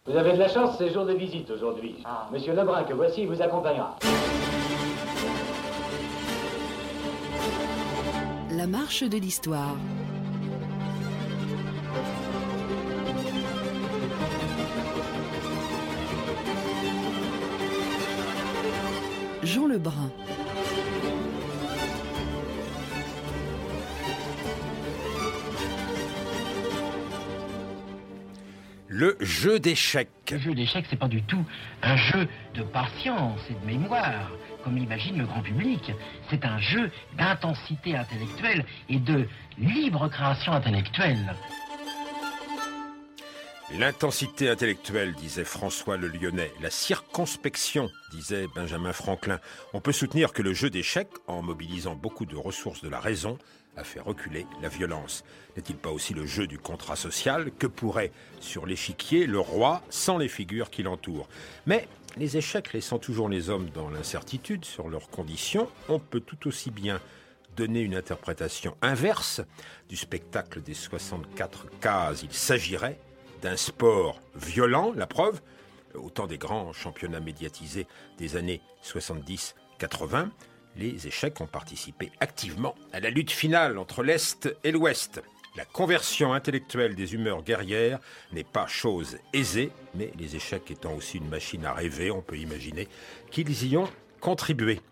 Vous avez de la chance, c'est jour de visite aujourd'hui. Monsieur Lebrun, que voici, vous accompagnera. La marche de l'histoire. Jean Lebrun. Le jeu d'échecs. Le jeu d'échecs, c'est pas du tout un jeu de patience et de mémoire, comme l'imagine le grand public. C'est un jeu d'intensité intellectuelle et de libre création intellectuelle. L'intensité intellectuelle, disait François le Lyonnais. La circonspection, disait Benjamin Franklin. On peut soutenir que le jeu d'échecs, en mobilisant beaucoup de ressources de la raison, a fait reculer la violence. N'est-il pas aussi le jeu du contrat social que pourrait, sur l'échiquier, le roi sans les figures qui l'entourent? Mais les échecs laissant toujours les hommes dans l'incertitude sur leurs conditions, on peut tout aussi bien donner une interprétation inverse du spectacle des 64 cases. Il s'agirait d'un sport violent, la preuve, au temps des grands championnats médiatisés des années 70-80, les échecs ont participé activement à la lutte finale entre l'Est et l'Ouest. La conversion intellectuelle des humeurs guerrières n'est pas chose aisée, mais les échecs étant aussi une machine à rêver, on peut imaginer qu'ils y ont contribué.